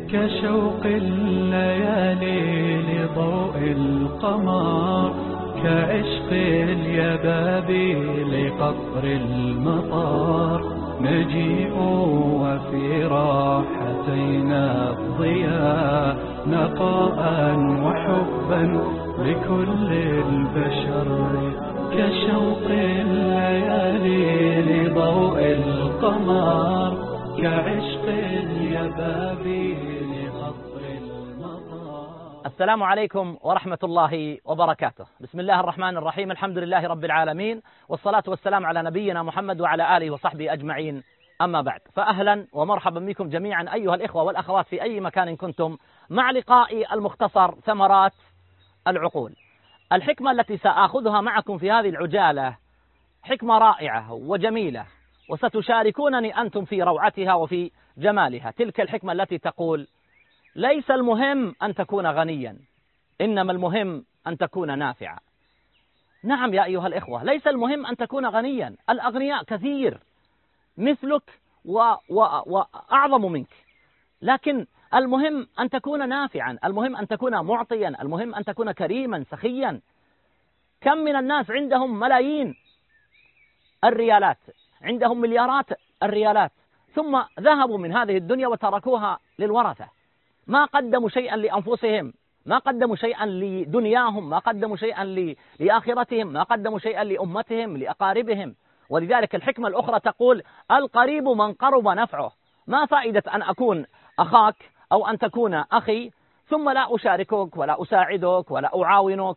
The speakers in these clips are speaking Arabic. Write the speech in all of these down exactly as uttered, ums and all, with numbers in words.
كشوق الليالي لضوء القمر، كعشق اليبابي لقطر المطار. نجيء وفي راحتينا الضياء، نقاء وحبا لكل البشر. كشوق الليالي لضوء القمر، كعشق اليبابي لقطر المطار. السلام عليكم ورحمة الله وبركاته. بسم الله الرحمن الرحيم. الحمد لله رب العالمين، والصلاة والسلام على نبينا محمد وعلى آله وصحبه أجمعين. أما بعد، فأهلا ومرحبا بكم جميعا أيها الإخوة والأخوات في أي مكان كنتم مع لقائي المختصر ثمرات العقول. الحكمة التي سآخذها معكم في هذه العجالة حكمة رائعة وجميلة، وستشاركونني أنتم في روعتها وفي جمالها. تلك الحكمة التي تقول: ليس المهم أن تكون غنيا، إنما المهم أن تكون نافعا. نعم يا أيها الإخوة، ليس المهم أن تكون غنيا، الأغنياء كثير مثلك و... و... وأعظم منك، لكن المهم أن تكون نافعا، المهم أن تكون معطيا، المهم أن تكون كريما سخيا. كم من الناس عندهم ملايين الريالات، عندهم مليارات الريالات، ثم ذهبوا من هذه الدنيا وتركوها للورثة. ما قدموا شيئا لأنفسهم، ما قدموا شيئا لدنياهم، ما قدموا شيئا لآخرتهم، ما قدموا شيئا لأمتهم لأقاربهم. ولذلك الحكمة الأخرى تقول: القريب من قرب نفعه. ما فائدة أن أكون أخاك أو أن تكون أخي ثم لا أشاركك ولا أساعدك ولا أعاونك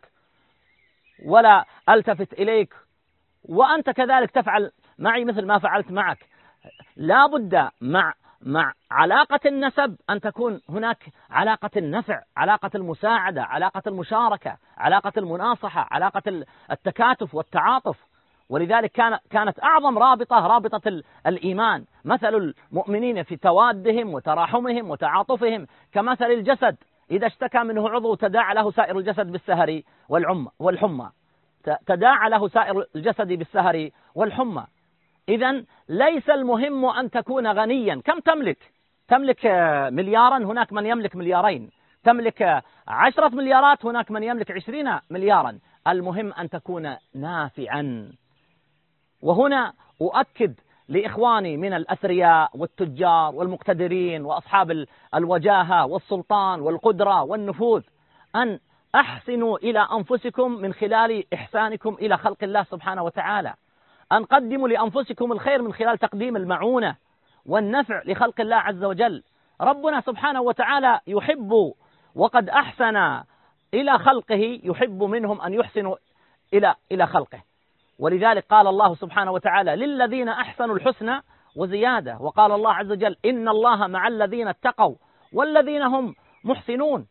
ولا ألتفت إليك، وأنت كذلك تفعل معي مثل ما فعلت معك. لا بد مع مع علاقة النسب أن تكون هناك علاقة النفع، علاقة المساعدة، علاقة المشاركة، علاقة المناصحة، علاقة التكاتف والتعاطف. ولذلك كان كانت أعظم رابطة رابطة الإيمان. مثل المؤمنين في توادهم وتراحمهم وتعاطفهم كمثل الجسد إذا اشتكى منه عضو تداعى له سائر الجسد بالسهر والحمى، تداعى له سائر الجسد بالسهر والحمى. إذن ليس المهم أن تكون غنيا. كم تملك؟ تملك مليارا، هناك من يملك مليارين. تملك عشرة مليارات، هناك من يملك عشرين مليارا. المهم أن تكون نافعا. وهنا أؤكد لإخواني من الأثرياء والتجار والمقتدرين وأصحاب الوجاهة والسلطان والقدرة والنفوذ أن أحسنوا إلى أنفسكم من خلال إحسانكم إلى خلق الله سبحانه وتعالى. أن قدموا لأنفسكم الخير من خلال تقديم المعونة والنفع لخلق الله عز وجل. ربنا سبحانه وتعالى يحب، وقد أحسن إلى خلقه، يحب منهم أن يحسنوا إلى إلى خلقه. ولذلك قال الله سبحانه وتعالى: للذين أحسنوا الحسنى وزيادة. وقال الله عز وجل: إن الله مع الذين اتقوا والذين هم محسنون.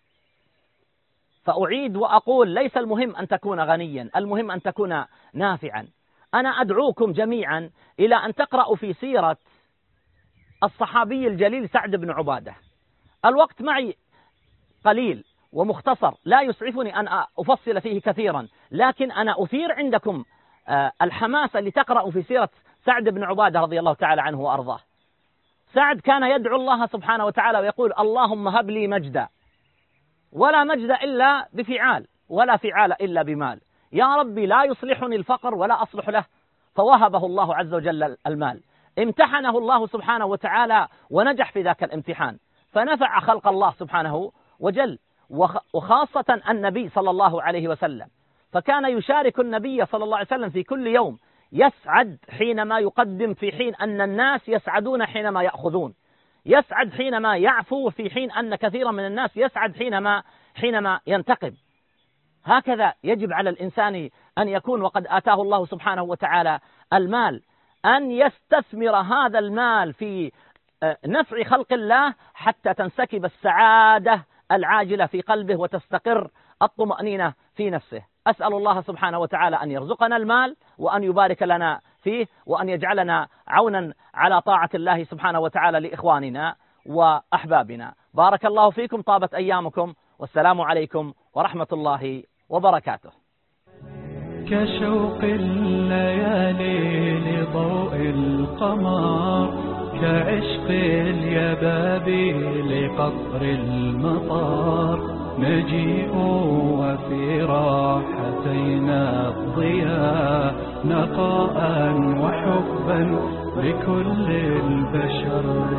فأعيد وأقول: ليس المهم أن تكون غنيا، المهم أن تكون نافعا. أنا أدعوكم جميعا إلى أن تقرأوا في سيرة الصحابي الجليل سعد بن عبادة. الوقت معي قليل ومختصر، لا يسعفني أن أفصل فيه كثيرا، لكن أنا أثير عندكم الحماس لتقرأوا في سيرة سعد بن عبادة رضي الله تعالى عنه وأرضاه. سعد كان يدعو الله سبحانه وتعالى ويقول: اللهم هب لي مجدا، ولا مجد إلا بفعال، ولا فعال إلا بمال. يا ربي لا يصلحني الفقر ولا أصلح له. فوهبه الله عز وجل المال. امتحنه الله سبحانه وتعالى ونجح في ذاك الامتحان، فنفع خلق الله سبحانه وجل، وخاصة النبي صلى الله عليه وسلم. فكان يشارك النبي صلى الله عليه وسلم في كل يوم، يسعد حينما يقدم، في حين أن الناس يسعدون حينما يأخذون، يسعد حينما يعفو، في حين أن كثيرا من الناس يسعد حينما حينما ينتقم. هكذا يجب على الإنسان أن يكون. وقد آتاه الله سبحانه وتعالى المال، أن يستثمر هذا المال في نفع خلق الله حتى تنسكب السعادة العاجلة في قلبه وتستقر الطمأنينة في نفسه. أسأل الله سبحانه وتعالى أن يرزقنا المال، وأن يبارك لنا فيه، وأن يجعلنا عونا على طاعة الله سبحانه وتعالى لإخواننا وأحبابنا. بارك الله فيكم، طابت أيامكم، والسلام عليكم ورحمة الله وبركاته. كشوق الليالي لضوء القمر، كعشق اليبابيل قطر المطار، نجيء وفي راحتينا الضياء، نقاء وحبا لكل البشر